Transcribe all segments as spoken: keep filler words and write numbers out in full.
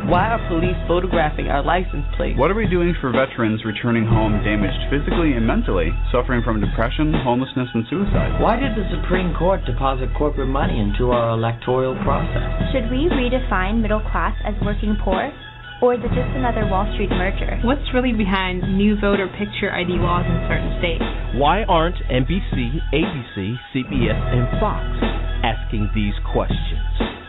Why are police photographing our license plates? What are we doing for veterans returning home damaged physically and mentally, suffering from depression, homelessness, and suicide? Why did the Supreme Court deposit corporate money into our electoral process? Should we redefine middle class as working poor? Or is it just another Wall Street merger? What's really behind new voter picture I D laws in certain states? Why aren't N B C, A B C, C B S, and Fox asking these questions?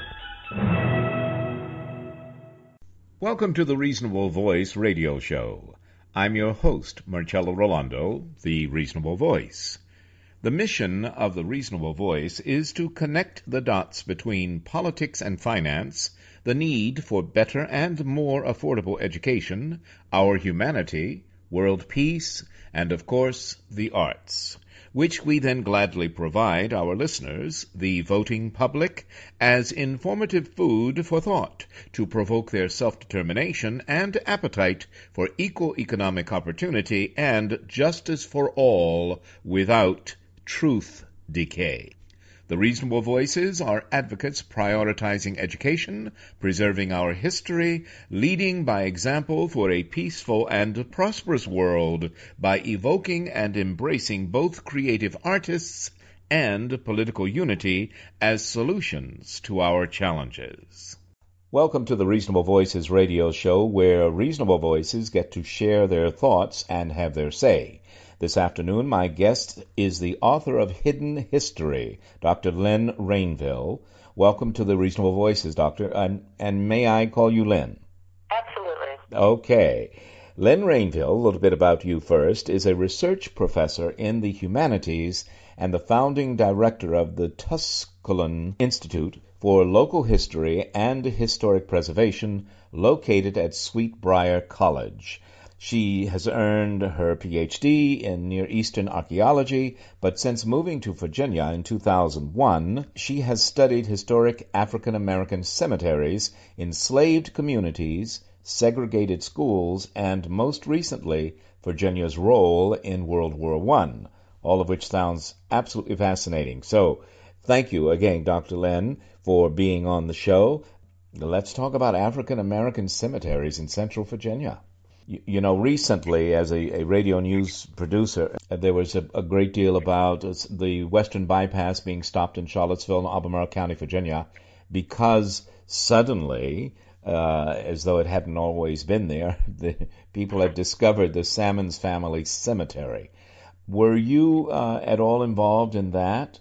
Welcome to the Reasonable Voice radio show. I'm your host, Marcello Rolando, the Reasonable Voice. The mission of the Reasonable Voice is to connect the dots between politics and finance, the need for better and more affordable education, our humanity, world peace, and, of course, the arts, which we then gladly provide our listeners, the voting public, as informative food for thought to provoke their self-determination and appetite for equal economic opportunity and justice for all without truth decay. The Reasonable Voices are advocates prioritizing education, preserving our history, leading by example for a peaceful and prosperous world by evoking and embracing both creative artists and political unity as solutions to our challenges. Welcome to the Reasonable Voices radio show, where reasonable voices get to share their thoughts and have their say. This afternoon, my guest is the author of Hidden History, Doctor Len Rainville. Welcome to the Reasonable Voices, Doctor. And, and may I call you Len? Absolutely. Okay. Len Rainville, a little bit about you first, is a research professor in the humanities and the founding director of the Tusculum Institute for Local History and Historic Preservation, located at Sweetbriar College. She has earned her P H D in Near Eastern archaeology, but since moving to Virginia in two thousand one, she has studied historic African American cemeteries, enslaved communities, segregated schools, and most recently, Virginia's role in World War One, all of which sounds absolutely fascinating. So, thank you again, Doctor Len, for being on the show. Let's talk about African American cemeteries in Central Virginia. You know, recently, as a, a radio news producer, there was a, a great deal about the Western Bypass being stopped in Charlottesville and Albemarle County, Virginia, because suddenly, uh, as though it hadn't always been there, the people had discovered the Sammons family cemetery. Were you uh, at all involved in that?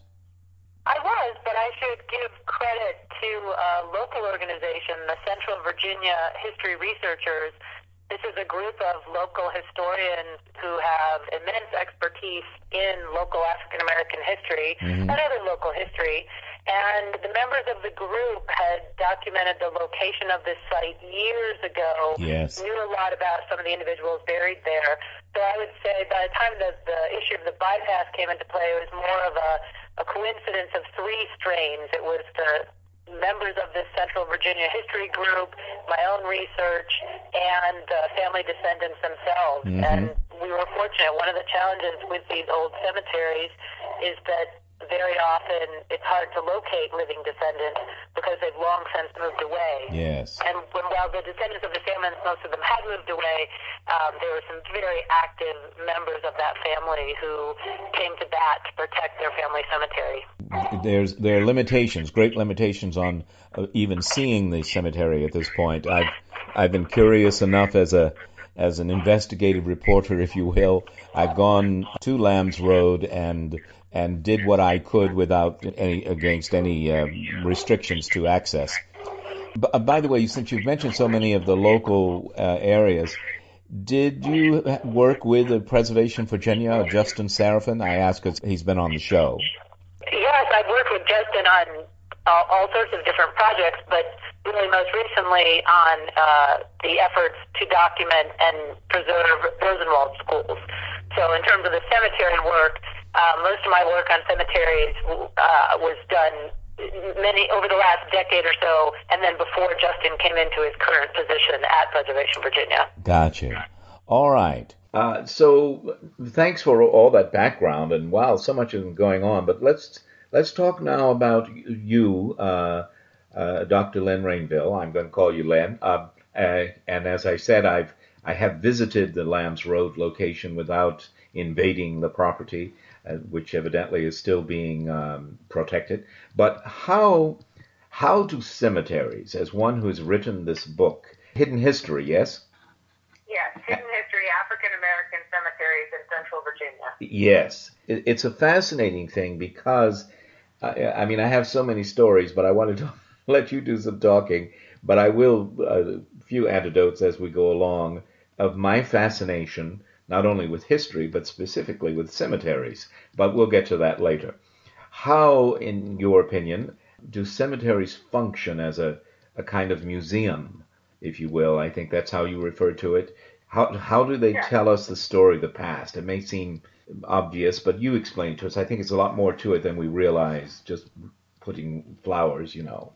I was, but I should give credit to a local organization, the Central Virginia History Researchers. This is a group of local historians who have immense expertise in local African American history mm-hmm. and other local history. And the members of the group had documented the location of this site years ago, yes. knew a lot about some of the individuals buried there. So I would say by the time the, the issue of the bypass came into play, it was more of a, a coincidence of three strains. It was the members of this Central Virginia history group, my own research, and uh, family descendants themselves. Mm-hmm. And we were fortunate. One of the challenges with these old cemeteries is that very often it's hard to locate living descendants because they've long since moved away. Yes. And when, while the descendants of the Sammons, most of them had moved away, um, there were some very active members of that family who came to bat to protect their family cemetery. There's there are limitations, great limitations on uh, even seeing the cemetery at this point. I've I've been curious enough as a as an investigative reporter, if you will. I've gone to Lambs Road and and did what I could without any against any uh, restrictions to access. B- uh, by the way, since you've mentioned so many of the local uh, areas, did you work with the Preservation Virginia, Justin Serafin? I ask because he's been on the show. Yes, I've worked with Justin on uh, all sorts of different projects, but really most recently on uh, the efforts to document and preserve Rosenwald schools. So in terms of the cemetery work, uh, most of my work on cemeteries uh, was done many over the last decade or so, and then before Justin came into his current position at Preservation Virginia. Gotcha. All right. Uh, so thanks for all that background, and wow, so much is going on. But let's let's talk now about you, uh, uh, Doctor Len Rainville. I'm going to call you Len. Uh, Uh, and as I said, I've I have visited the Lambs Road location without invading the property, uh, which evidently is still being um, protected. But how how do cemeteries, as one who has written this book, Hidden History, yes? Yes, Hidden History, African American Cemeteries in Central Virginia. Yes. It, it's a fascinating thing because, I, I mean, I have so many stories, but I wanted to let you do some talking. But I will, a few anecdotes as we go along, of my fascination, not only with history, but specifically with cemeteries. But we'll get to that later. How, in your opinion, do cemeteries function as a, a kind of museum, if you will? I think that's how you refer to it. How, how do they Yeah. tell us the story of the past? It may seem obvious, but you explain it to us. I think it's a lot more to it than we realize, just putting flowers, you know.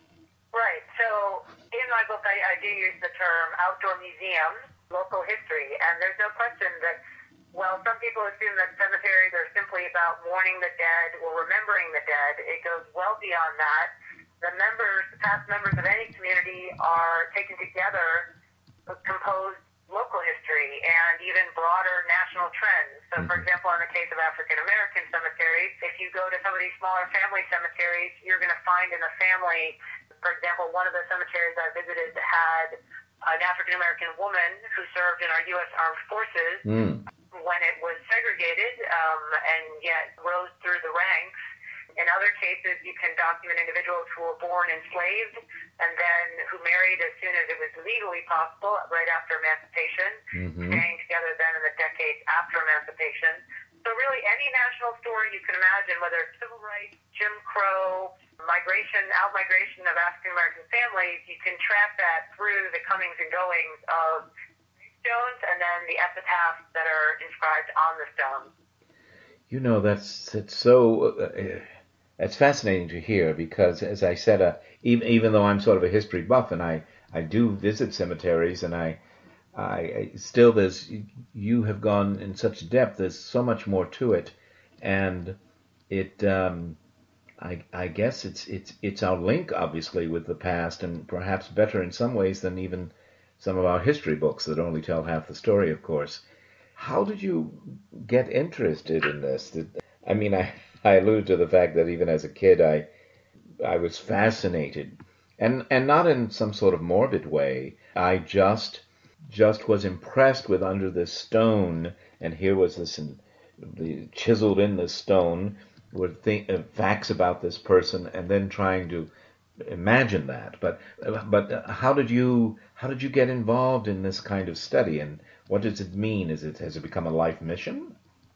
Right. So in my book, I, I do use the term outdoor museum, local history, and there's no question that, well, some people assume that cemeteries are simply about mourning the dead or remembering the dead. It goes well beyond that. The members, past members of any community are taken together to compose local history and even broader national trends. So, for example, in the case of African American cemeteries, if you go to some of these smaller family cemeteries, you're going to find in a family, for example, one of the cemeteries I visited had an African American woman who served in our U S Armed Forces Mm. when it was segregated, um, and yet rose through the ranks. In other cases, you can document individuals who were born enslaved and then who married as soon as it was legally possible, right after emancipation, Mm-hmm. staying together then in the decades after emancipation. So really any national story you can imagine, whether it's civil rights, Jim Crow, migration, out-migration of African-American families, you can track that through the comings and goings of stones and then the epitaphs that are inscribed on the stones. You know, that's it's so uh, it's fascinating to hear because, as I said, uh, even even though I'm sort of a history buff and I, I do visit cemeteries and I, I I still there's you have gone in such depth. There's so much more to it, and it um, I I guess it's it's it's our link obviously with the past and perhaps better in some ways than even some of our history books that only tell half the story, of course. How did you get interested in this? Did, I mean, I, I alluded to the fact that even as a kid, I I was fascinated, and and not in some sort of morbid way. I just just was impressed with under this stone, and here was this in, the, chiseled in the stone were th- uh, facts about this person, and then trying to imagine that. But but how did you how did you get involved in this kind of study, and what does it mean? Is it has it become a life mission?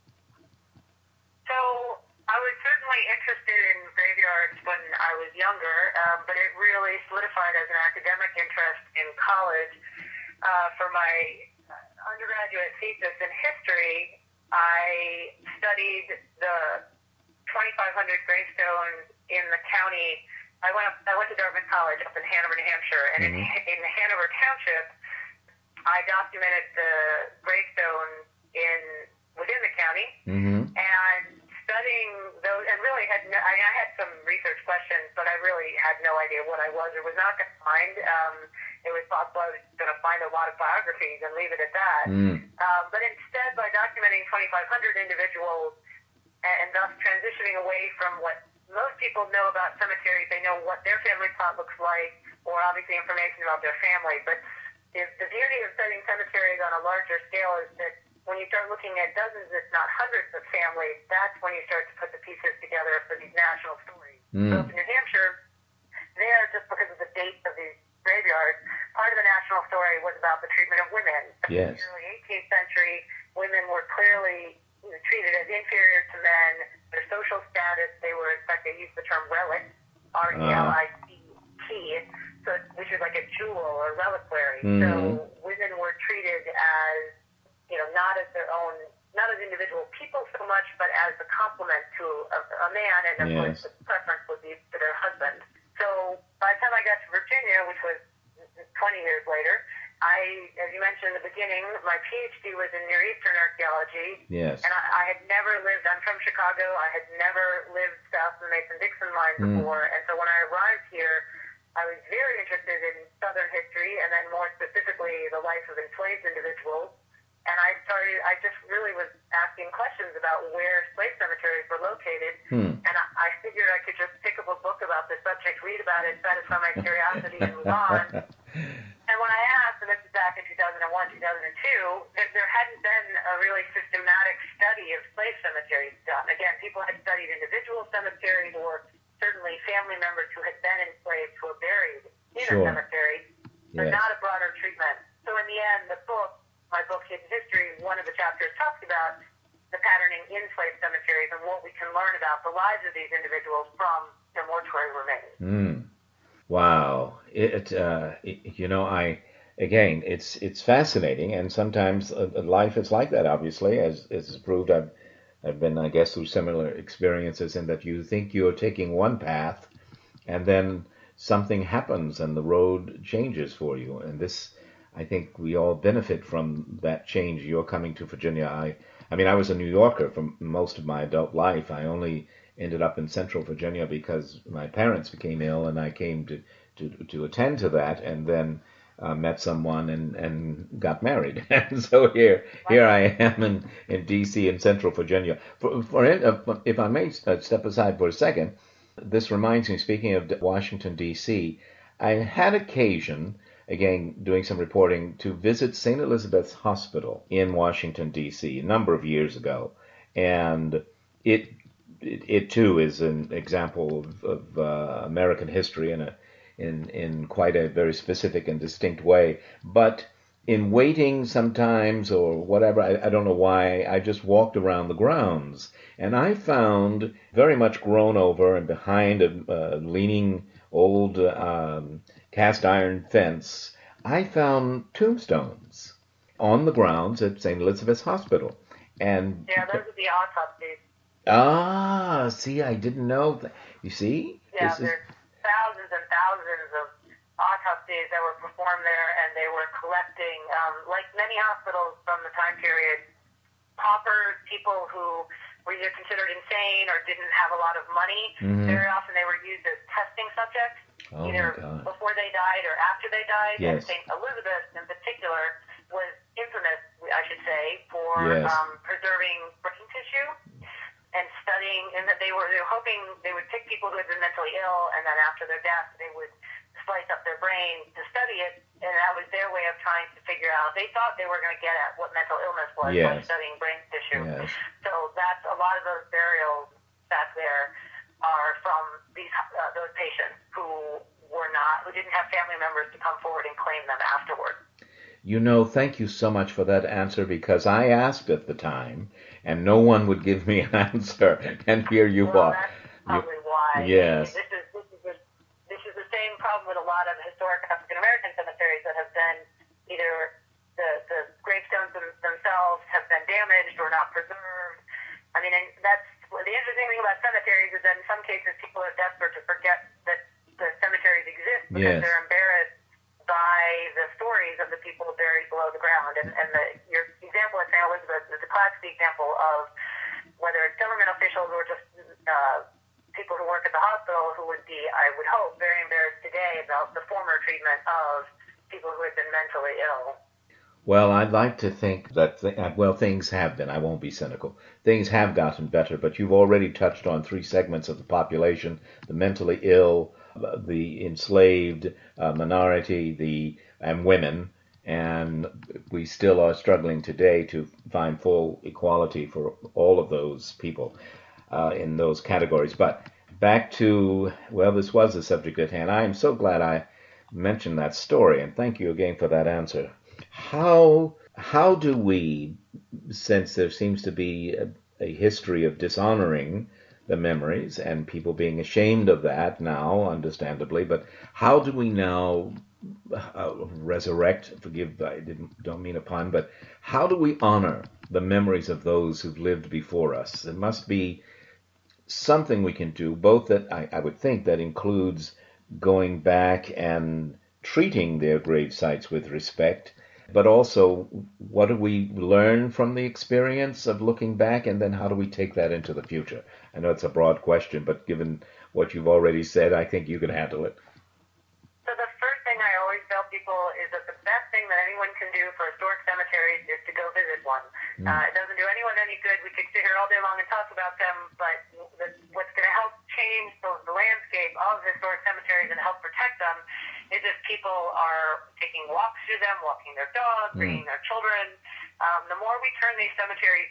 So I was certainly interested in graveyards when I was younger, um, but it really solidified as an academic interest in college. Uh, for my undergraduate thesis in history, I studied the twenty-five hundred gravestones in the county. I went up, I went to Dartmouth College up in Hanover, New Hampshire, and mm-hmm. in, in Hanover Township, I documented the gravestones in within the county, mm-hmm. and studying those, and really had no, I, I had some research questions, but I really had no idea what I was or was not going to find. Um, it was possible I was going to find a lot of biographies and leave it at that. Mm. Um, but instead, by documenting twenty-five hundred individuals and, and thus transitioning away from what most people know about cemeteries, they know what their family plot looks like, or obviously information about their family. But the, the beauty of studying cemeteries on a larger scale is that when you start looking at dozens, if not hundreds of families, that's when you start to put the pieces together for these national stories. Mm. So in New Hampshire, there, just because of the date of these graveyards, part of the national story was about the treatment of women. Yes. In the early eighteenth century, women were clearly you know, treated as inferior to men. Their social status, they were, in fact, they used the term relic, R E L I C T, so, which is like a jewel or reliquary. Mm-hmm. So women were treated as, you know, not as their own, not as individual people so much, but as a complement to a, a man, and of yes. course the preference would be to their husband. So by the time I got to Virginia, which was twenty years later, I, as you mentioned in the beginning, my PhD was in Near Eastern archaeology. Yes. And I, I had never lived, I'm from Chicago, I had never lived south of the Mason-Dixon line before, mm. and so when I arrived here, I was very interested in Southern history, and then more specifically really was asking questions about where slave cemeteries were located, Hmm. and I, I figured I could just pick up a book about the subject, read about it, satisfy my curiosity, and move on. And when I asked, and this is back in two thousand one, two thousand two, that there hadn't been a really systematic study of slave cemeteries done. Again, people had studied individual cemeteries or certainly family members who had been enslaved who were buried in Sure. a cemetery, but Yes. not a broader treatment. So in the end, the book, my book, Hidden History, one of the chapters talks about the patterning in slave cemeteries and what we can learn about the lives of these individuals from their mortuary remains. Mm. Wow. It, uh, it, you know, I, again, it's, it's fascinating, and sometimes uh, life is like that, obviously, as, as is proved. I've, I've been, I guess, through similar experiences in that you think you're taking one path, and then something happens and the road changes for you. And this, I think we all benefit from that change. You're coming to Virginia. I, I mean, I was a New Yorker for most of my adult life. I only ended up in Central Virginia because my parents became ill, and I came to, to, to attend to that, and then uh, met someone and, and got married. And so here here I am in, in D C in Central Virginia. For, for uh, if I may step aside for a second, this reminds me, speaking of Washington, D C, I had occasion, again, doing some reporting, to visit Saint Elizabeth's Hospital in Washington, D C a number of years ago. And it it, it too is an example of, of uh, American history in a in in quite a very specific and distinct way. But in waiting sometimes or whatever, I, I don't know why, I just walked around the grounds, and I found, very much grown over and behind a uh, leaning old um, cast iron fence, I found tombstones on the grounds at Saint Elizabeth's Hospital. And Yeah, those are the autopsies. ah, see, I didn't know that. You see? Yeah, This is- there's thousands and thousands of autopsies that were performed there, and they were collecting, um, like many hospitals from the time period, paupers, people who were either considered insane or didn't have a lot of money. Mhm. Very often they were used as testing subjects, Oh, either my God. before they died or after they died. And Yes. Saint Elizabeth in particular was infamous, I should say, for Yes. um, preserving brain tissue and studying, and that they were, they were hoping they would pick people who had been mentally ill, and then after their death they would slice up their brain to study it, and that was their way of trying to figure out. They thought they were going to get at what mental illness was by Yes. studying brain tissue. Yes. So that's a lot of those burials back there are from these uh, those patients who were not, who didn't have family members to come forward and claim them afterward. You know, thank you so much for that answer, because I asked at the time, and no one would give me an answer, and here you well, are. That's You- probably why. yes. This is this is a, this is the same problem with a lot of historic African American cemeteries that have been either the the gravestones them, themselves have been damaged or not preserved. I mean, and that's well, the interesting thing about cemeteries is that in some cases people are desperate to forget that the cemeteries exist because Yes. they're embarrassed by the stories of the people buried below the ground. And, and the, your example at Saint Elizabeth is a classic example of whether it's government officials or just uh, people who work at the hospital who would be, I would hope, very embarrassed today about the former treatment of people who had been mentally ill. Well, I'd like to think that, th- well, things have been. I won't be cynical. Things have gotten better, but you've already touched on three segments of the population: the mentally ill, uh, the enslaved uh, minority, the and women, and we still are struggling today to find full equality for all of those people uh, in those categories. But back to, well, this was the subject at hand. I am so glad I mentioned that story, and thank you again for that answer. How how do we, since there seems to be a, a history of dishonoring the memories and people being ashamed of that now, understandably, but how do we now uh, resurrect, forgive, I didn't, don't mean a pun, but how do we honor the memories of those who've lived before us? There must be something we can do, both that I, I would think that includes going back and treating their grave sites with respect, but also what do we learn from the experience of looking back, and then how do we take that into the future? I know it's a broad question, but given what you've already said, I think you can handle it. So the first thing I always tell people is that the best thing that anyone can do for historic cemeteries is to go visit one. Mm. Uh, it doesn't do along and talk about them, but the, what's going to help change the, the landscape of historic cemeteries and help protect them is if people are taking walks through them, walking their dogs, mm. bringing their children. Um, the more we turn these cemeteries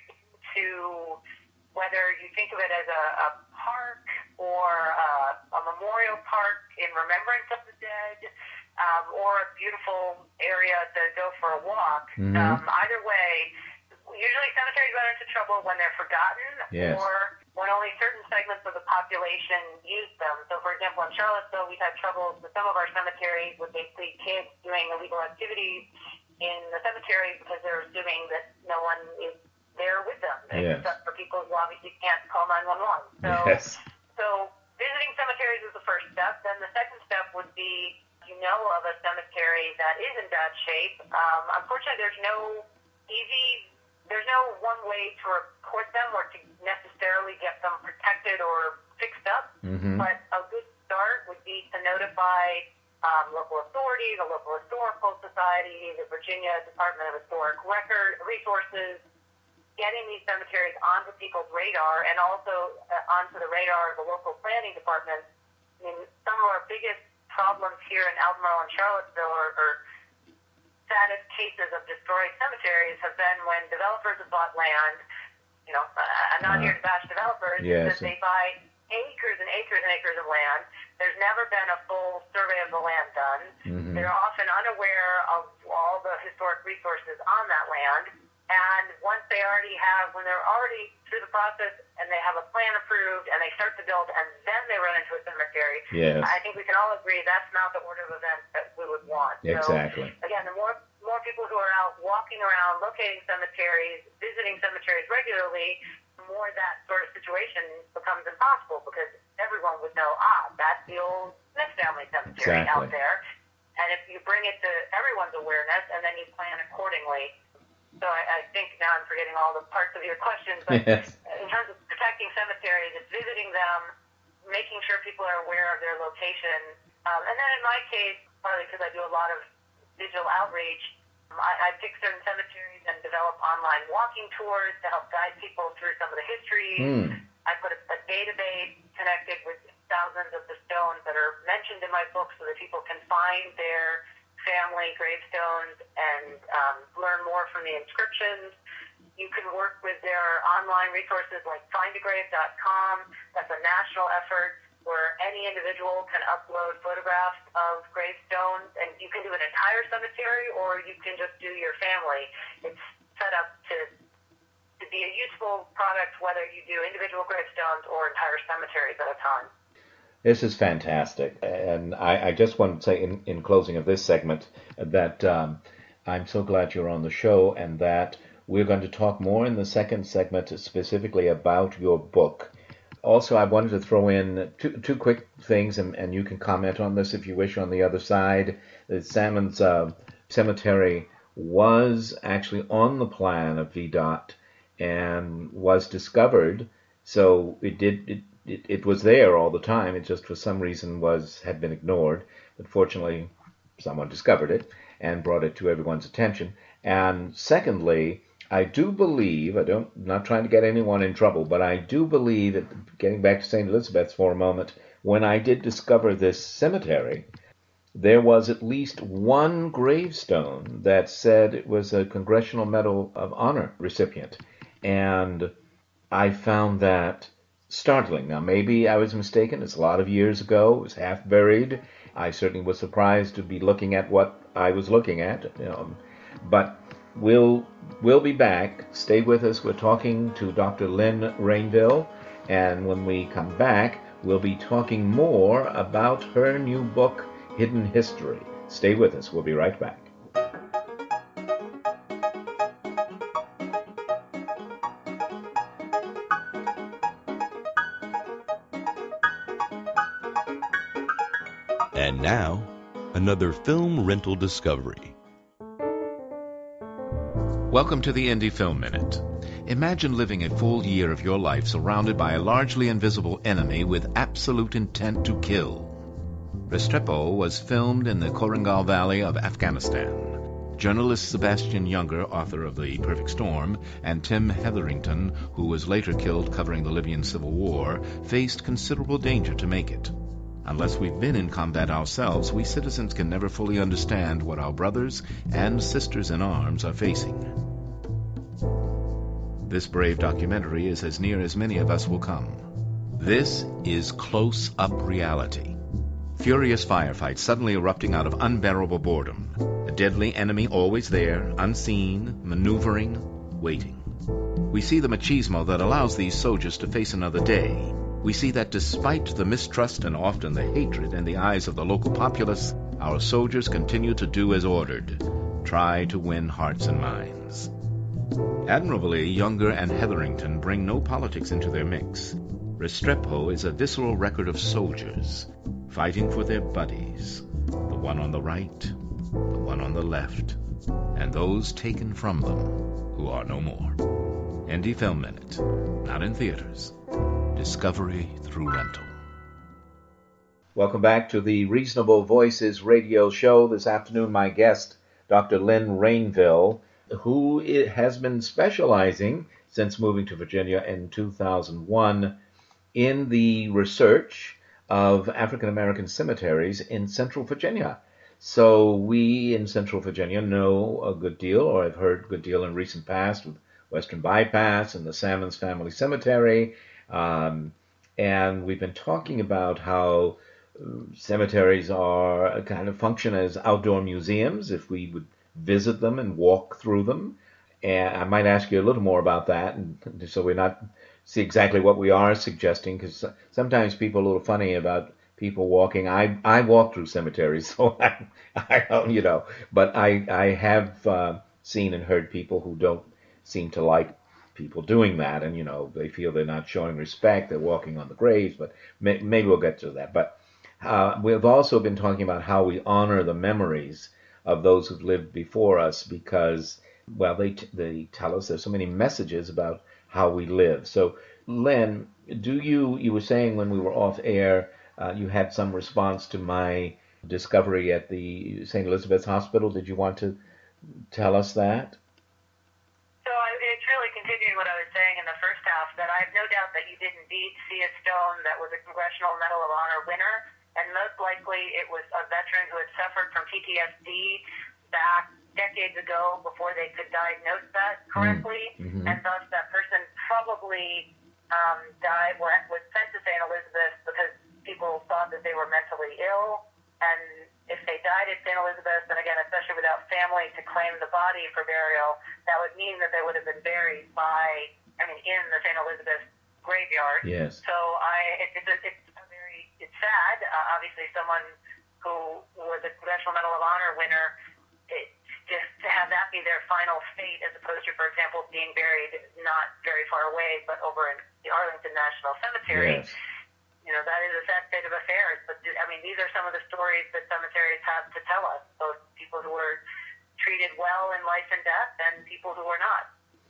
to, whether you think of it as a, a park or a, a memorial park in remembrance of the dead, um, or a beautiful area to go for a walk, mm-hmm. um, either way, usually cemeteries run into trouble when they're forgotten yes. or when only certain segments of the population use them. So, for example, in Charlottesville, we've had trouble with some of our cemeteries with basically kids doing illegal activities in the cemetery because they're assuming that no one is there with them, yes. except for people who obviously can't call nine one one. So, yes. so visiting cemeteries is the first step. Then the second step would be, you know of a cemetery that is in bad shape. Um, unfortunately, there's no easy, there's no one way to report them or to necessarily get them protected or fixed up. Mm-hmm. But a good start would be to notify um, local authorities, the local historical society, the Virginia Department of Historic Record Resources, getting these cemeteries onto people's radar and also uh, onto the radar of the local planning departments. I mean, some of our biggest problems here in Albemarle and Charlottesville are, are saddest cases of destroyed cemeteries have been when developers have bought land. You know, uh, I'm not uh, here to bash developers, yes. because they buy acres and acres and acres of land. There's never been a full survey of the land done. Mm-hmm. They're often unaware of all the historic resources on that land. And once they already have, when they're already through the process and they have a plan approved and they start to build and then they run into a cemetery, yes. I think we can all agree that's not the order of events that we would want. Exactly. So, again, the more more people who are out walking around, locating cemeteries, visiting cemeteries regularly, the more that sort of situation becomes impossible because everyone would know, ah, that's the old Smith family cemetery exactly. out there. And if you bring it to everyone's awareness and then you plan accordingly. So I, I think now I'm forgetting all the parts of your question, but yes. in terms of protecting cemeteries, it's visiting them, making sure people are aware of their location. Um, and then in my case, partly because I do a lot of digital outreach, um, I, I pick certain cemeteries and develop online walking tours to help guide people through some of the history. Mm. I put a, a database connected with thousands of the stones that are mentioned in my book so that people can find their family gravestones and um, learn more from the inscriptions. You can work with their online resources like find a grave dot com. That's a national effort where any individual can upload photographs of gravestones, and you can do an entire cemetery or you can just do your family. It's set up to to be a useful product whether you do individual gravestones or entire cemeteries at a time. This is fantastic, and I, I just want to say in, in closing of this segment that um, I'm so glad you're on the show and that we're going to talk more in the second segment specifically about your book. Also, I wanted to throw in two, two quick things, and, and you can comment on this if you wish on the other side. That Salmon's uh, Cemetery was actually on the plan of V DOT and was discovered, so it did... It, It, it was there all the time. It just for some reason was had been ignored. But fortunately, someone discovered it and brought it to everyone's attention. And secondly, I do believe, I don't, I'm not trying to get anyone in trouble, but I do believe that, getting back to Saint Elizabeth's for a moment, when I did discover this cemetery, there was at least one gravestone that said it was a Congressional Medal of Honor recipient. And I found that startling. Now, maybe I was mistaken. It's a lot of years ago. It was half buried. I certainly was surprised to be looking at what I was looking at. You know, but we'll we'll be back. Stay with us. We're talking to Doctor Lynn Rainville, and when we come back, we'll be talking more about her new book, Hidden History. Stay with us. We'll be right back. And now, another film rental discovery. Welcome to the Indie Film Minute. Imagine living a full year of your life surrounded by a largely invisible enemy with absolute intent to kill. Restrepo was filmed in the Korangal Valley of Afghanistan. Journalists Sebastian Junger, author of The Perfect Storm, and Tim Hetherington, who was later killed covering the Libyan Civil War, faced considerable danger to make it. Unless we've been in combat ourselves, we citizens can never fully understand what our brothers and sisters in arms are facing. This brave documentary is as near as many of us will come. This is close-up reality. Furious firefights suddenly erupting out of unbearable boredom. A deadly enemy always there, unseen, maneuvering, waiting. We see the machismo that allows these soldiers to face another day. We see that despite the mistrust and often the hatred in the eyes of the local populace, our soldiers continue to do as ordered, try to win hearts and minds. Admirably, Junger and Hetherington bring no politics into their mix. Restrepo is a visceral record of soldiers fighting for their buddies, the one on the right, the one on the left, and those taken from them who are no more. Indie Film Minute, not in theaters. Discovery through rental. Welcome back to the Reasonable Voices radio show. This afternoon, my guest, Doctor Lynn Rainville, who has been specializing since moving to Virginia in two thousand one in the research of African American cemeteries in Central Virginia. So we in Central Virginia know a good deal, or I've heard a good deal in recent past, with Western Bypass and the Salmons Family Cemetery. Um, and we've been talking about how cemeteries are kind of function as outdoor museums if we would visit them and walk through them. And I might ask you a little more about that, and so we're not see exactly what we are suggesting, because sometimes people are a little funny about people walking. I I walk through cemeteries, so I, I don't, you know, but I I have uh, seen and heard people who don't seem to like people doing that, and you know they feel they're not showing respect. They're walking on the graves, but may, maybe we'll get to that. But uh, we've also been talking about how we honor the memories of those who've lived before us, because well they t- they tell us there's so many messages about how we live. So, Len, do you, you were saying when we were off air, uh, you had some response to my discovery at the Saint Elizabeth's Hospital. Did you want to tell us that? So I, it's really continuing what I was saying in the first half, that I have no doubt that you did indeed see a stone that was a Congressional Medal of Honor winner, and most likely it was a veteran who had suffered from P T S D back decades ago before they could diagnose that correctly, mm-hmm. and thus that person probably um, died, was sent to Saint Elizabeth because people thought that they were mentally ill, and if they died at Saint Elizabeth, and again, especially without family to claim the body for burial, that would mean that they would have been buried by, I mean, in the Saint Elizabeth graveyard. Yes. So I, it, it, it's a very, it's sad. Uh, obviously, someone who was a Congressional Medal of Honor winner, it, just to have that be their final fate, as opposed to, for example, being buried not very far away, but over in the Arlington National Cemetery. Yes. You know, that is a sad state of affairs. But, I mean, these are some of the stories that cemeteries have to tell us, both people who were treated well in life and death and people who were not.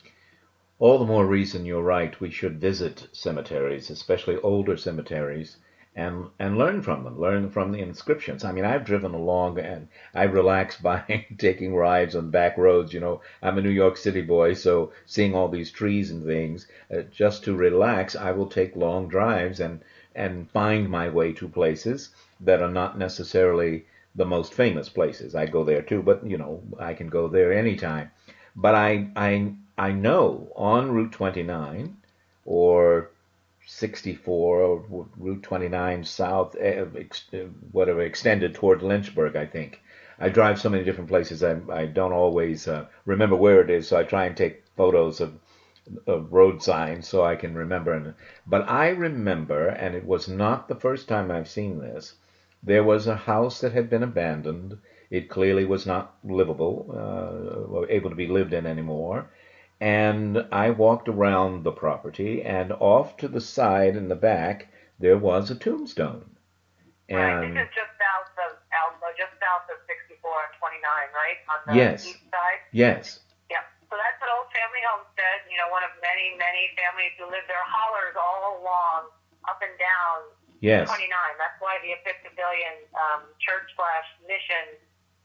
All the more reason, you're right, we should visit cemeteries, especially older cemeteries, and and learn from them, learn from the inscriptions. I mean, I've driven along and I relax by taking rides on back roads. You know, I'm a New York City boy, so seeing all these trees and things, uh, just to relax, I will take long drives and, and find my way to places that are not necessarily the most famous places. I go there too, but, you know, I can go there anytime. But I, I, I know on Route twenty-nine or sixty-four or Route twenty-nine South, whatever, extended toward Lynchburg, I think. I drive so many different places, I, I don't always uh, remember where it is, so I try and take photos of, of road signs so I can remember. But I remember, and it was not the first time I've seen this, there was a house that had been abandoned. It clearly was not livable, uh, or able to be lived in anymore. And I walked around the property, and off to the side in the back, there was a tombstone. And right, this is just south of Alpha, just south of sixty-four and twenty-nine, right? On the yes. east side? Yes. Yeah. So that's an old family homestead, you know, one of many, many families who live there, hollers all along, up and down yes. twenty-nine. That's why the Episcopalian um, church slash mission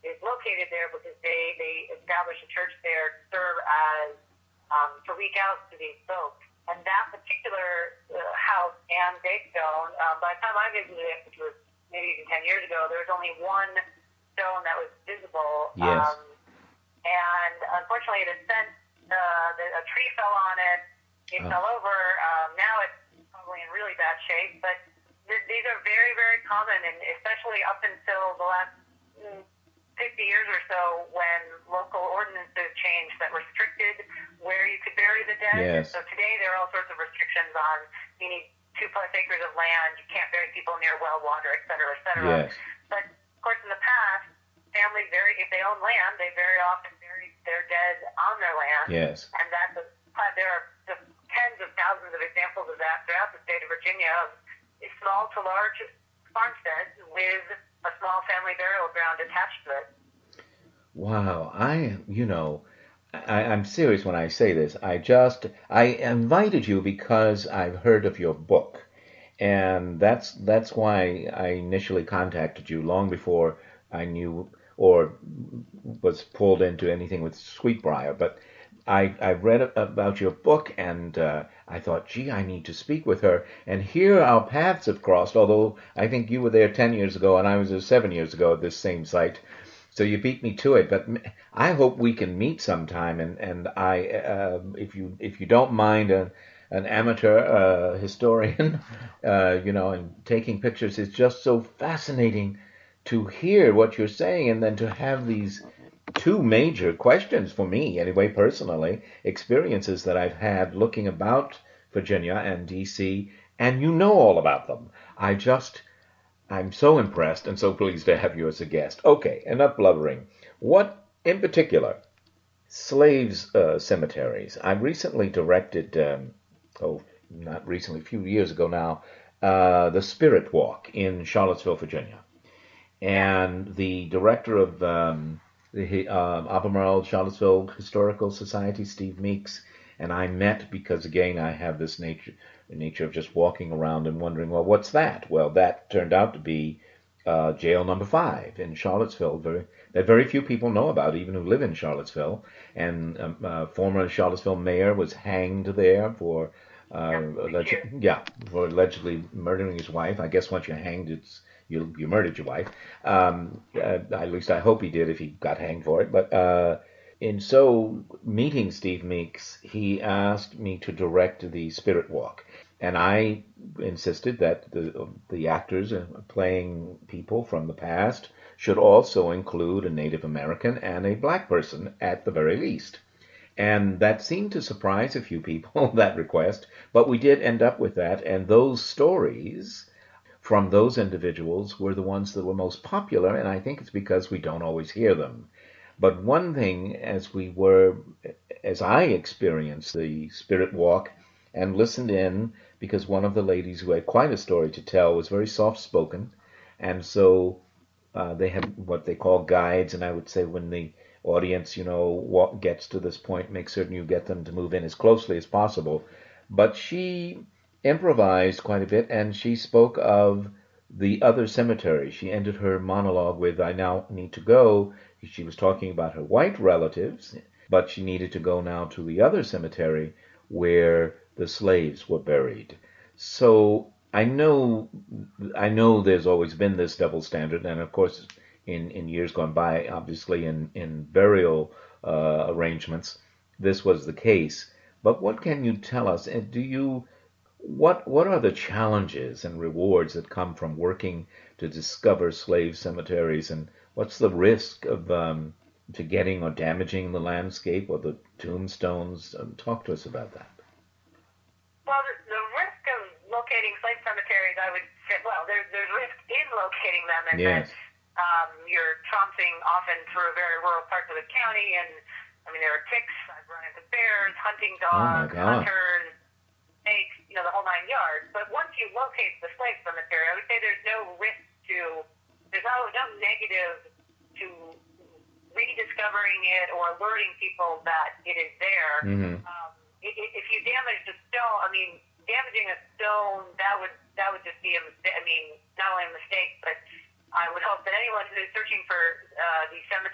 is located there because they, they established a church there to serve as, um, to reach out to these folks. And that particular uh, house and gravestone, um, by the time I visited it, which was maybe even ten years ago, there was only one stone that was visible. Yes. Um, and unfortunately, it has since, uh, the, a tree fell on it, it oh. fell over. Um, now it's probably in really bad shape, but th- these are very, very common, and especially up until the last mm, fifty years or so when local ordinances changed that restricted where you could bury the dead. Yes. So today there are all sorts of restrictions on you need two plus acres of land, you can't bury people near well water, et cetera, et cetera. Yes. But of course in the past, families very if they own land, they very often bury their dead on their land. Yes. And that's a, there are just tens of thousands of examples of that throughout the state of Virginia of small to large farmsteads with a small family burial ground attached to it. Wow, I, you know, I, I'm serious when I say this. I just, I invited you because I've heard of your book, and that's that's why I initially contacted you long before I knew or was pulled into anything with Sweetbriar. But I, I read about your book, and uh, I thought, gee, I need to speak with her. And here our paths have crossed, although I think you were there ten years ago, and I was there seven years ago at this same site. So you beat me to it, but I hope we can meet sometime. And and I, uh, if you if you don't mind, a, an amateur uh, historian, uh, you know, and taking pictures is just so fascinating to hear what you're saying, and then to have these two major questions for me, anyway, personally, experiences that I've had looking about Virginia and D C, and you know all about them. I just. I'm so impressed and so pleased to have you as a guest. Okay, enough blubbering. What, in particular, slaves' uh, cemeteries? I recently directed, um, oh, not recently, a few years ago now, uh, the Spirit Walk in Charlottesville, Virginia. And the director of um, the uh, Albemarle Charlottesville Historical Society, Steve Meeks, and I met because, again, I have this nature... the nature of just walking around and wondering, well, what's that? Well, that turned out to be uh, jail number five in Charlottesville, very, that very few people know about, even who live in Charlottesville. And um, uh, former Charlottesville mayor was hanged there for, uh, alleged, yeah, for allegedly murdering his wife. I guess once you're hanged, it's you you murdered your wife. Um, uh, at least I hope he did if he got hanged for it. But uh, in so meeting Steve Meeks, he asked me to direct the Spirit Walk. And I insisted that the the actors playing people from the past should also include a Native American and a black person at the very least. And that seemed to surprise a few people, that request, but we did end up with that. And those stories from those individuals were the ones that were most popular, and I think it's because we don't always hear them. But one thing, as we were, as I experienced the Spirit Walk and listened in, because one of the ladies who had quite a story to tell was very soft-spoken, and so uh, they had what they call guides, and I would say when the audience, you know, walk, gets to this point, make certain you get them to move in as closely as possible. But she improvised quite a bit, and she spoke of the other cemetery. She ended her monologue with, I now need to go. She was talking about her white relatives, but she needed to go now to the other cemetery where the slaves were buried. So I know I know there's always been this double standard, and of course in, in years gone by, obviously in, in burial uh, arrangements, this was the case. But what can you tell us? And do you what what are the challenges and rewards that come from working to discover slave cemeteries, and what's the risk of um, to getting or damaging the landscape or the tombstones? Um, talk to us about that. Well, the, the risk of locating slave cemeteries, I would say, well, there, there's risk in locating them, and yes. that um, you're tromping often through very rural parts of the county, and, I mean, there are ticks, I've run into bears, hunting dogs, oh hunters, snakes, you know, the whole nine yards. But once you locate the slave cemetery, I would say there's no risk to, there's no, no negative to rediscovering it or alerting people that it is there. Mm-hmm. Um, If you damage the stone, I mean, damaging a stone, that would that would just be a mistake. I mean, not only a mistake, but I would hope that anyone who is searching for uh, these cemeteries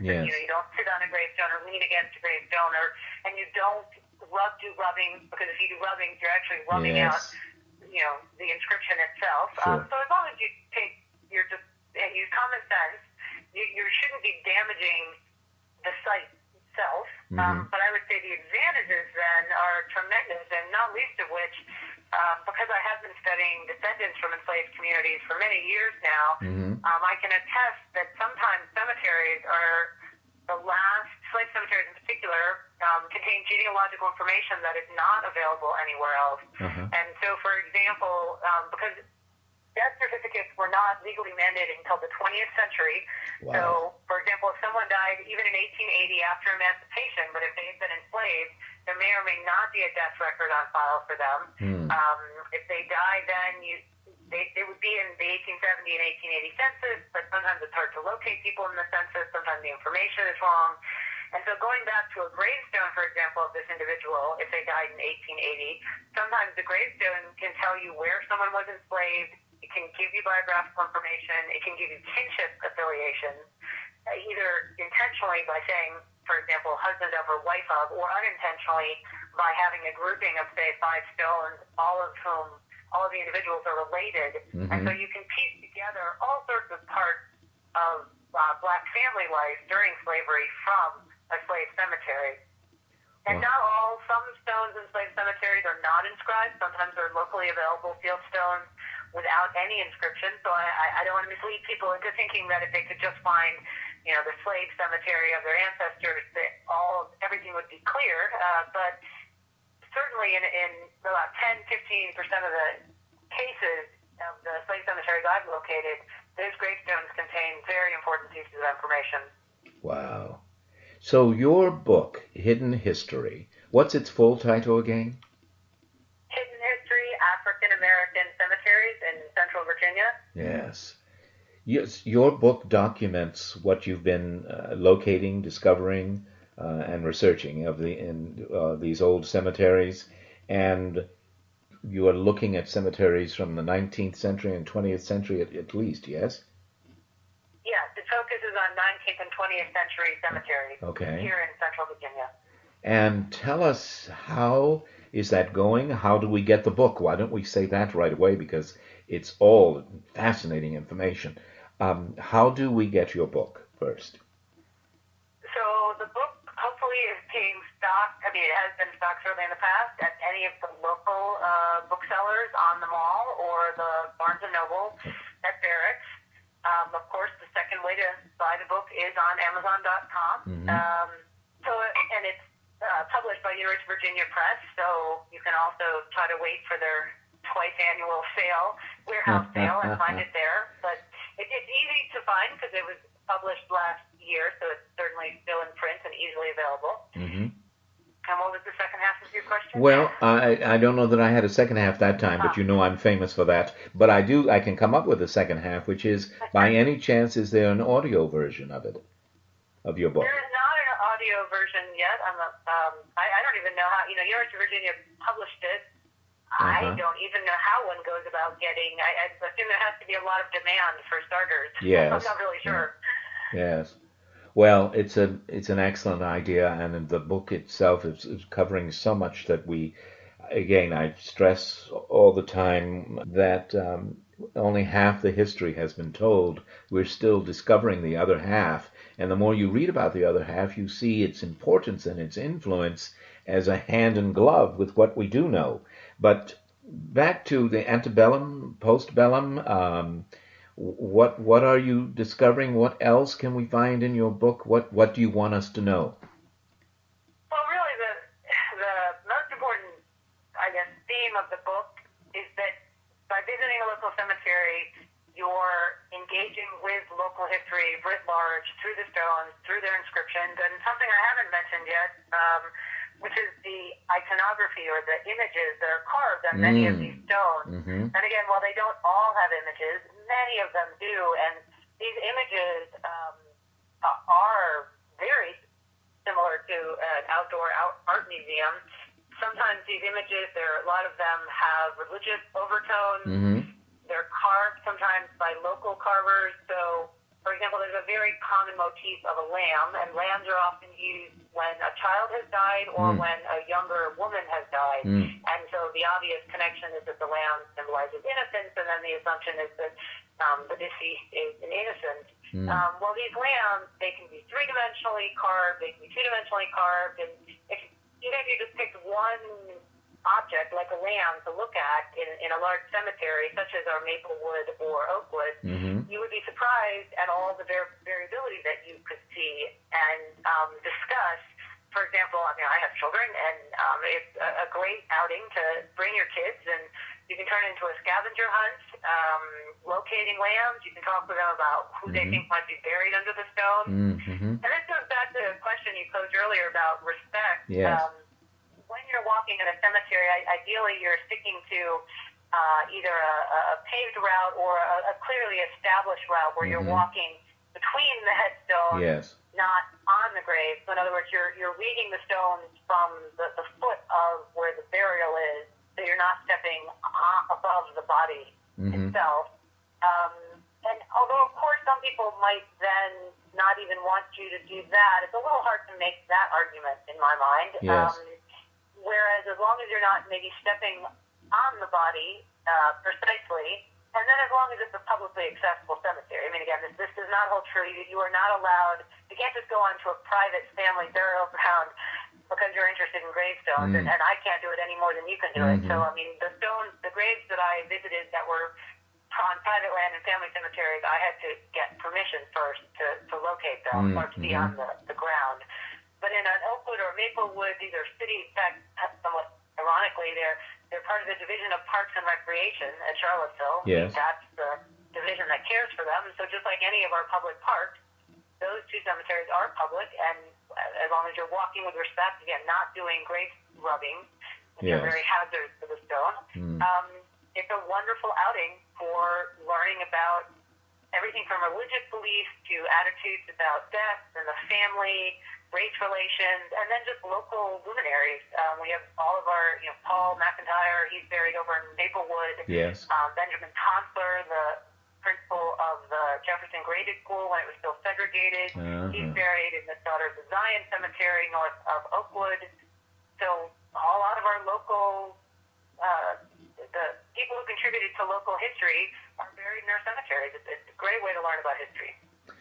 And, Yes. you know, you don't sit on a gravestone or lean against a gravestone, or and you don't rub do rubbing, because if you do rubbing, you're actually rubbing Yes. out, you know, the inscription itself. Sure. Um, so as long as you take your and use common sense, you, you shouldn't be damaging the site itself. Mm-hmm. Um, but I would say the advantages then are tremendous, and not least of which, um, because I have been studying descendants from enslaved communities for many years now, Mm-hmm. um, I can attest that sometimes cemeteries are the last, slave cemeteries in particular, um, contain genealogical information that is not available anywhere else. Uh-huh. And so, for example, um, because death certificates were not legally mandated until the twentieth century. Wow. So, for example, if someone died even in eighteen eighty after emancipation, but if they had been enslaved, there may or may not be a death record on file for them. Hmm. Um, if they died then, you, they, they would be in the eighteen seventy and eighteen eighty census, but sometimes it's hard to locate people in the census. Sometimes the information is wrong. And so going back to a gravestone, for example, of this individual, if they died in eighteen eighty, sometimes the gravestone can tell you where someone was enslaved. It can give you biographical information. It can give you kinship affiliations, uh, either intentionally by saying, for example, husband of or wife of, or unintentionally by having a grouping of, say, five stones, all of whom, all of the individuals are related. Mm-hmm. And so you can piece together all sorts of parts of uh, black family life during slavery from a slave cemetery. And Wow. not all, some stones in slave cemeteries are not inscribed. Sometimes they're locally available field stones without any inscription. So I, I, I don't want to mislead people into thinking that if they could just find, you know, the slave cemetery of their ancestors, that all, everything would be clear. Uh, but certainly in, in about ten, fifteen percent of the cases of the slave cemeteries I've located, those gravestones contain very important pieces of information. Wow. So your book, Hidden History, what's its full title again? Hidden History, African American Cemeteries in Central Virginia. Yes. Yes, your book documents what you've been uh, locating, discovering, uh, and researching of the in uh, these old cemeteries, and you are looking at cemeteries from the nineteenth century and twentieth century at, at least, yes? Yes, it focuses on nineteenth and twentieth century cemeteries Okay. here in Central Virginia. And tell us, how is that going? How do we get the book? Why don't we say that right away, because it's all fascinating information. Um, how do we get your book first? So the book hopefully is being stocked, I mean it has been stocked certainly in the past, at any of the local uh, booksellers on the mall or the Barnes and Noble at Barracks. Um, of course, the second way to buy the book is on Amazon dot com. Mm-hmm. Um, so, and it's uh, published by University of Virginia Press, so you can also try to wait for their twice annual sale, warehouse sale, and find it there. But it, it's easy to find because it was published last year, so it's certainly still in print and easily available. Mm-hmm. And what was the second half of your question? Well, I I don't know that I had a second half that time, but you know I'm famous for that. But I do, I can come up with a second half, which is, by any chance, is there an audio version of it, of your book? There is not an audio version yet. I'm a, um, I, I don't even know how, you know, University of Virginia published it. Uh-huh. I don't even know how one goes about getting, I, I assume there has to be a lot of demand for starters. Yes. I'm not really sure. Yes. Well, it's a it's an excellent idea, and the book itself is, is covering so much that we, again, I stress all the time that um, only half the history has been told. We're still discovering the other half, and the more you read about the other half, you see its importance and its influence as a hand in glove with what we do know. But back to the antebellum, postbellum, um, What what are you discovering? What else can we find in your book? What what do you want us to know? Well, really, the the most important, I guess, theme of the book is that by visiting a local cemetery, you're engaging with local history writ large through the stones, through their inscriptions, and something I haven't mentioned yet, um, which is the iconography or the images that are carved on many Mm. of these stones. Mm-hmm. And again, while they don't all have images, many of them do, and these images um, are very similar to an outdoor out art museum. Sometimes these images, there a lot of them have religious overtones. Mm-hmm. They're carved sometimes by local carvers, so for example, there's a very common motif of a lamb, and lambs are often used when a child has died or Mm. when a younger woman has died. Mm. And so the obvious connection is that the lamb symbolizes innocence, and then the assumption is that um, the deceased is an innocent. Mm. Um, well, these lambs, they can be three-dimensionally carved, they can be two-dimensionally carved, and if, even if you just picked one object, like a lamb, to look at in, in a large cemetery, such as our Maplewood or Oakwood, Mm-hmm. you would be surprised at all the var- variability that you could see and um, discuss. For example, I mean, I have children, and um, it's a, a great outing to bring your kids, and you can turn it into a scavenger hunt, um, locating lambs. You can talk with them about who they Mm-hmm. think might be buried under the stone. Mm-hmm. And this goes back to the question you posed earlier about respect. Yes. Um, when you're walking in a cemetery, I, ideally you're sticking to uh, either a, a paved route or a, a clearly established route where Mm-hmm. you're walking between the headstones, Yes. not on the grave. So in other words, you're you're reading the stones from the, the foot of where the burial is, so you're not stepping on, above the body Mm-hmm. itself. Um, and although, of course, some people might then not even want you to do that, it's a little hard to make that argument in my mind. Yes. Um, whereas as long as you're not maybe stepping on the body uh, precisely, and then as long as it's a publicly accessible cemetery. I mean, again, this, this does not hold true. You, you are not allowed, you can't just go onto a private family burial ground because you're interested in gravestones, Mm. and, and I can't do it any more than you can do Mhm. it. So, I mean, the stones, the graves that I visited that were on private land and family cemeteries, I had to get permission first to, to locate them Mm, or to be mhm. on the, the ground. But in an Oakwood or Maplewood, these are city, in fact, somewhat ironically, they're they're part of the Division of Parks and Recreation at Charlottesville. Yes. That's the division that cares for them. So just like any of our public parks, those two cemeteries are public, and as long as you're walking with respect, again, not doing grave rubbing, which Yes. are very hazardous to the stone, Mm. um, it's a wonderful outing for learning about everything from religious beliefs to attitudes about death and the family, race relations, and then just local luminaries. Um, we have all of our, you know, Paul McIntyre, he's buried over in Maplewood. Yes. Um, Benjamin Tonsler, the principal of the Jefferson Graded School when it was still segregated. Uh-huh. He's buried in the Daughters of Zion Cemetery north of Oakwood. So a lot of our local, uh, the people who contributed to local history are buried in our cemeteries. It's, it's a great way to learn about history.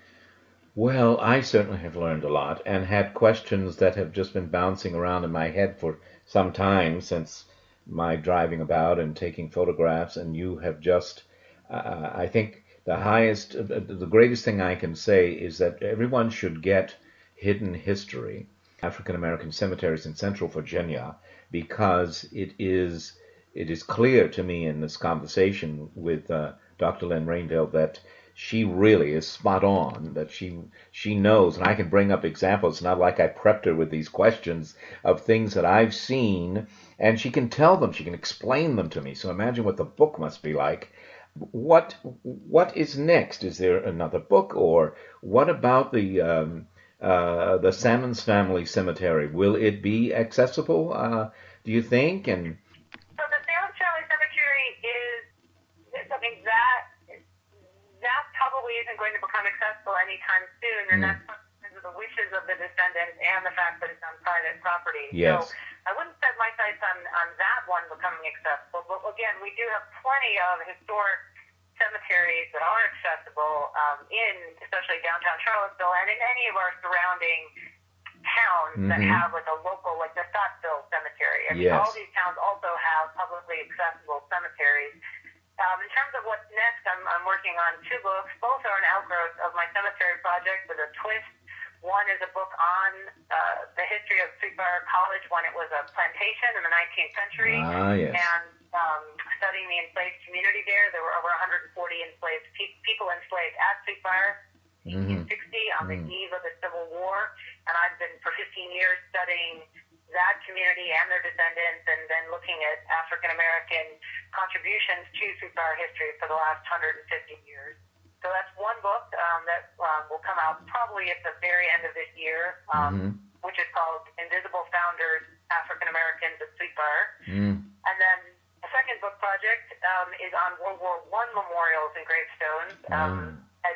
Well, I certainly have learned a lot and had questions that have just been bouncing around in my head for some time since my driving about and taking photographs, and you have just, uh, I think the highest, uh, the greatest thing I can say is that everyone should get Hidden History, African American Cemeteries in Central Virginia, because it is, it is clear to me in this conversation with uh, Doctor Lynn Rainville that she really is spot on, that she she knows, and I can bring up examples, not like I prepped her with these questions of things that I've seen, and she can tell them, she can explain them to me. So imagine what the book must be like. What what is next? Is there another book, or what about the um, uh, the Salmons Family Cemetery? Will it be accessible, uh, do you think? And So the Salmons Family Cemetery is, is something that that probably isn't going to become accessible anytime soon, and Mm. that's because of the wishes of the descendants and the fact that it's on private property. Yes. So I wouldn't set my sights on, on that one becoming accessible, but again, we do have plenty of historic cemeteries that are accessible um, in especially downtown Charlottesville and in any of our surrounding towns that Mhm. have like a local, like the Scottsville Cemetery. I mean, Yes. all these towns also have publicly accessible cemeteries. Um, in terms of what's next, I'm, I'm working on two books. Both are an outgrowth of my cemetery project with a twist. One is a book on uh, the history of Sweetbriar College when it was a plantation in the nineteenth century. Ah, yes. And um, studying the enslaved community there. There were over one hundred forty enslaved pe- people enslaved at Sweetbriar in Mhm. eighteen sixty on the Mm. eve of the Civil War. And I've been for fifteen years studying that community and their descendants, and then looking at African American contributions to Sweetbriar history for the last one hundred fifty years. So that's one book um, that um, will come out probably at the very end of this year, um, Mhm. which is called Invisible Founders, African Americans at Sweetbriar. Mm. And then the second book project um, is on World War One memorials and gravestones. Um, Mm. As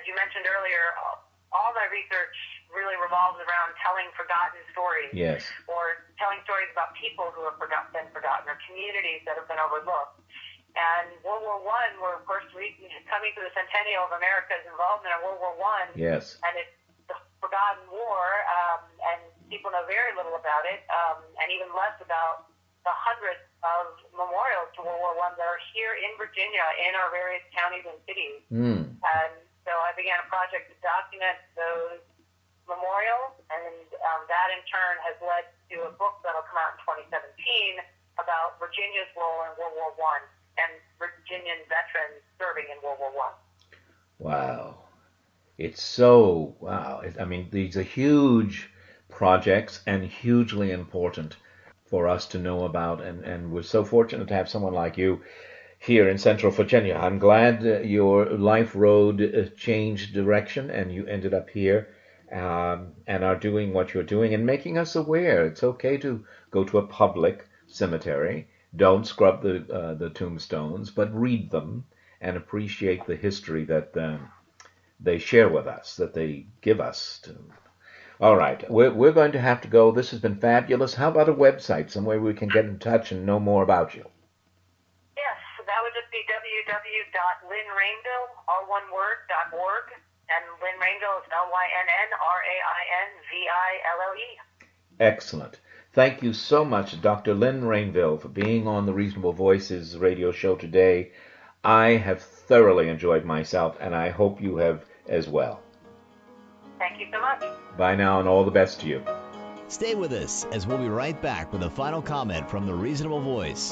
you mentioned earlier, all my research really revolves around telling forgotten stories. Yes. Or telling stories about people who have forgot, been forgotten, or communities that have been overlooked. And World War One, we're of course re- coming to the centennial of America's involvement in World War One. Yes. And it's the forgotten war, um, and people know very little about it, um, and even less about the hundreds of memorials to World War One that are here in Virginia, in our various counties and cities. Mm. And so I began a project to document those memorials, and um, that in turn has led to a book that'll come out in twenty seventeen about Virginia's role in World War One and Virginian veterans serving in World War One. Wow. It's so, wow. It, I mean, these are huge projects and hugely important for us to know about, and, and we're so fortunate to have someone like you here in Central Virginia. I'm glad uh, your life road uh, changed direction and you ended up here um, and are doing what you're doing and making us aware. It's okay to go to a public cemetery. Don't scrub the uh, the tombstones, but read them and appreciate the history that um, they share with us, that they give us. To... All right, we're, we're going to have to go. This has been fabulous. How about a website, somewhere we can get in touch and know more about you? Yes, that would just be w w w dot lynn rainville, all one word, dot org. And Lynn Rainville is L Y N N R A I N V I L L E. Excellent. Thank you so much, Doctor Lynn Rainville, for being on the Reasonable Voices radio show today. I have thoroughly enjoyed myself, and I hope you have as well. Thank you so much. Bye now, and all the best to you. Stay with us, as we'll be right back with a final comment from the Reasonable Voice.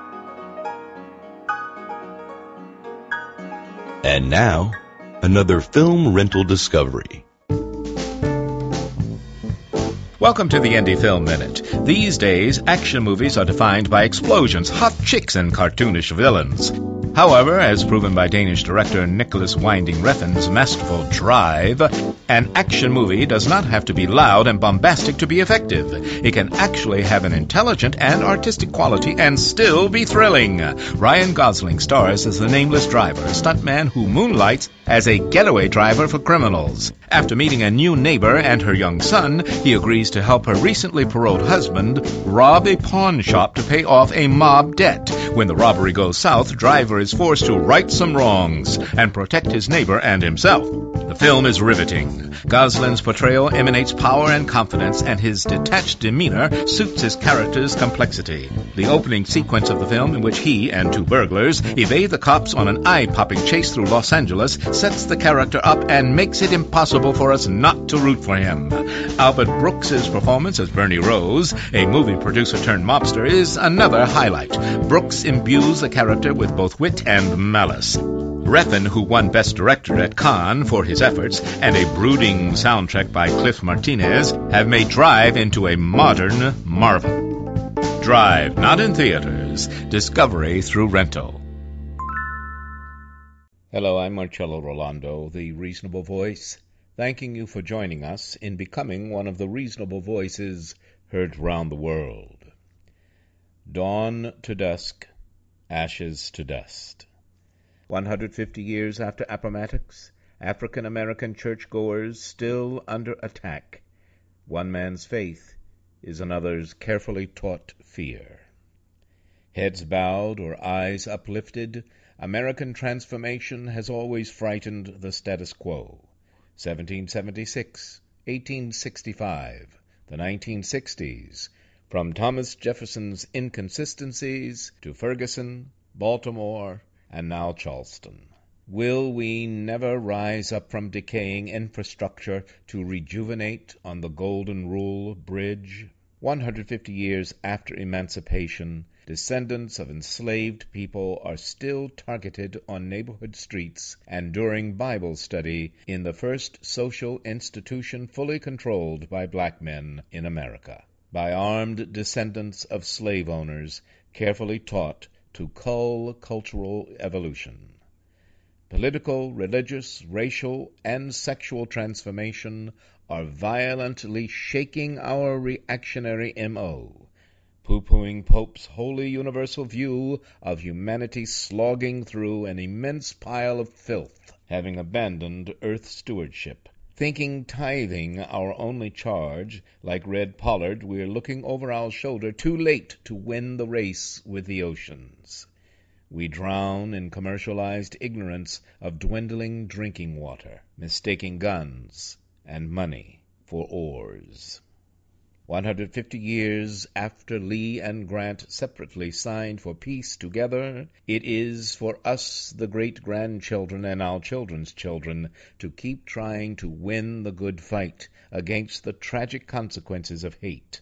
And now, another film rental discovery. Welcome to the Indie Film Minute. These days, action movies are defined by explosions, hot chicks, and cartoonish villains. However, as proven by Danish director Nicholas Winding Refn's masterful Drive, an action movie does not have to be loud and bombastic to be effective. It can actually have an intelligent and artistic quality and still be thrilling. Ryan Gosling stars as the nameless driver, a stuntman who moonlights as a getaway driver for criminals. After meeting a new neighbor and her young son, he agrees to help her recently paroled husband rob a pawn shop to pay off a mob debt. When the robbery goes south, Driver is forced to right some wrongs and protect his neighbor and himself. The film is riveting. Gosling's portrayal emanates power and confidence, and his detached demeanor suits his character's complexity. The opening sequence of the film, in which he and two burglars evade the cops on an eye-popping chase through Los Angeles, sets the character up and makes it impossible for us not to root for him. Albert Brooks's performance as Bernie Rose, a movie producer turned mobster, is another highlight. Brooks imbues the character with both wit and malice. Refn, who won Best Director at Cannes for his efforts, and a brooding soundtrack by Cliff Martinez, have made Drive into a modern marvel. Drive, not in theaters. Discovery through rental. Hello, I'm Marcello Rolando, the Reasonable Voice, thanking you for joining us in becoming one of the Reasonable Voices heard round the world. Dawn to dusk, ashes to dust. one hundred fifty years after Appomattox, African-American churchgoers still under attack. One man's faith is another's carefully taught fear. Heads bowed or eyes uplifted, American transformation has always frightened the status quo. seventeen seventy-six, eighteen sixty-five, the nineteen sixties, from Thomas Jefferson's inconsistencies to Ferguson, Baltimore, and now Charleston. Will we never rise up from decaying infrastructure to rejuvenate on the Golden Rule Bridge? one hundred fifty years after emancipation, descendants of enslaved people are still targeted on neighborhood streets and during Bible study in the first social institution fully controlled by black men in America, by armed descendants of slave owners carefully taught to cull cultural evolution. Political, religious, racial, and sexual transformation are violently shaking our reactionary M O, poo-pooing Pope's wholly universal view of humanity slogging through an immense pile of filth having abandoned earth stewardship. Thinking tithing our only charge, like Red Pollard, we're looking over our shoulder too late to win the race with the oceans. We drown in commercialized ignorance of dwindling drinking water, mistaking guns and money for oars. one hundred fifty years after Lee and Grant separately signed for peace together, it is for us, the great-grandchildren and our children's children, to keep trying to win the good fight against the tragic consequences of hate.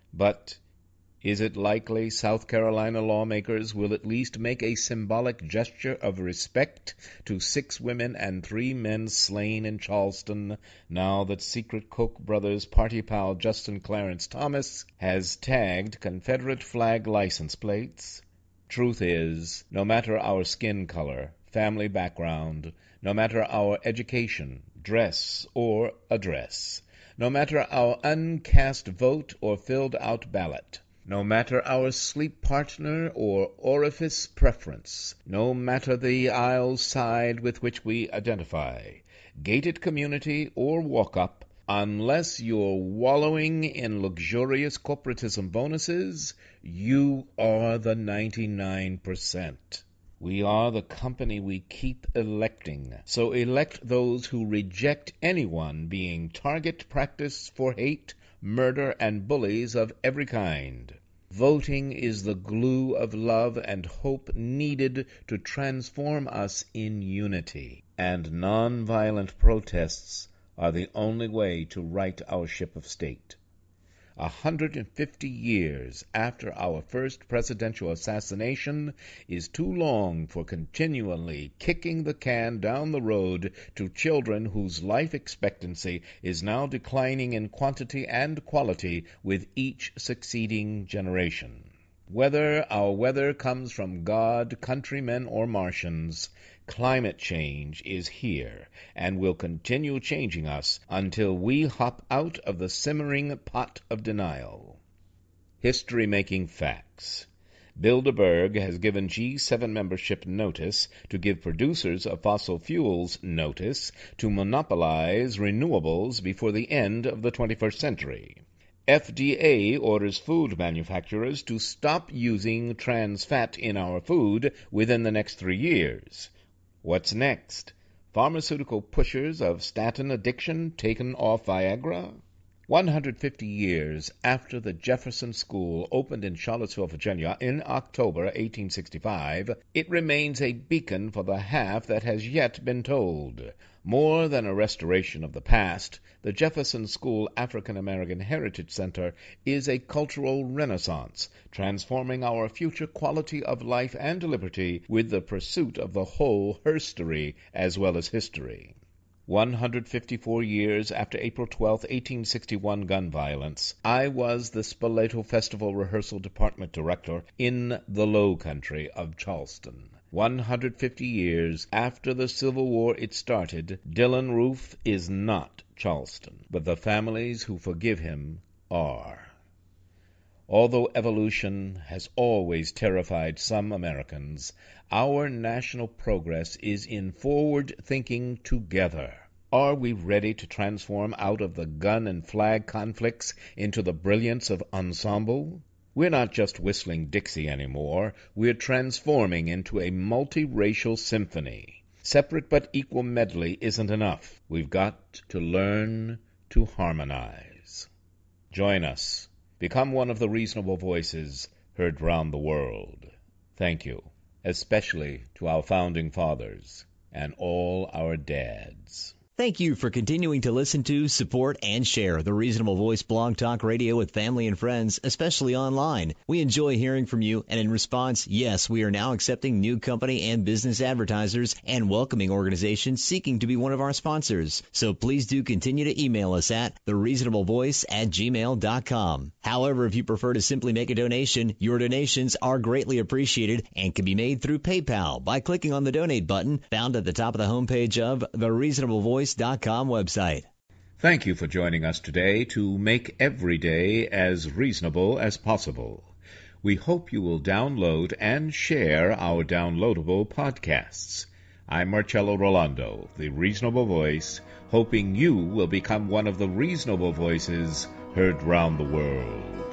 But is it likely South Carolina lawmakers will at least make a symbolic gesture of respect to six women and three men slain in Charleston, now that Secret Koch brothers party pal Justin Clarence Thomas has tagged Confederate flag license plates? Truth is, no matter our skin color, family background, no matter our education, dress, or address, no matter our uncast vote or filled-out ballot, no matter our sleep partner or orifice preference, no matter the aisle side with which we identify, gated community or walk-up, unless you're wallowing in luxurious corporatism bonuses, you are the ninety-nine percent. We are the company we keep electing, so elect those who reject anyone being target practice for hate, murder, and bullies of every kind. Voting is the glue of love and hope needed to transform us in unity, and nonviolent protests are the only way to right our ship of state. A hundred and fifty years after our first presidential assassination is too long for continually kicking the can down the road to children whose life expectancy is now declining in quantity and quality with each succeeding generation. Whether our weather comes from God, countrymen, or Martians, climate change is here and will continue changing us until we hop out of the simmering pot of denial. History-making facts. Bilderberg has given G seven membership notice to give producers of fossil fuels notice to monopolize renewables before the end of the twenty-first century. F D A orders food manufacturers to stop using trans fat in our food within the next three years. What's next? Pharmaceutical pushers of statin addiction taken off Viagra? one hundred fifty years after the Jefferson School opened in Charlottesville, Virginia in October eighteen sixty-five, it remains a beacon for the half that has yet been told. More than a restoration of the past, the Jefferson School African American Heritage Center is a cultural renaissance, transforming our future quality of life and liberty with the pursuit of the whole herstory as well as history. one hundred fifty-four years after April twelfth, eighteen sixty-one gun violence, I was the Spoleto Festival Rehearsal Department Director in the Low Country of Charleston. one hundred fifty years after the Civil War it started, Dylann Roof is not Charleston, but the families who forgive him are. Although evolution has always terrified some Americans, our national progress is in forward-thinking together. Are we ready to transform out of the gun and flag conflicts into the brilliance of ensemble? We're not just whistling Dixie anymore. We're transforming into a multiracial symphony. Separate but equal medley isn't enough. We've got to learn to harmonize. Join us. Become one of the reasonable voices heard round the world. Thank you, especially to our founding fathers and all our dads. Thank you for continuing to listen to, support, and share the Reasonable Voice Blog Talk Radio with family and friends, especially online. We enjoy hearing from you, and in response, yes, we are now accepting new company and business advertisers and welcoming organizations seeking to be one of our sponsors. So please do continue to email us at the reasonable voice at gmail dot com. However, if you prefer to simply make a donation, your donations are greatly appreciated and can be made through PayPal by clicking on the donate button found at the top of the homepage of the Reasonable Voice dot com website. Thank you for joining us today to make every day as reasonable as possible. We hope you will download and share our downloadable podcasts. I'm Marcello Rolando, the Reasonable Voice, hoping you will become one of the reasonable voices heard round the world.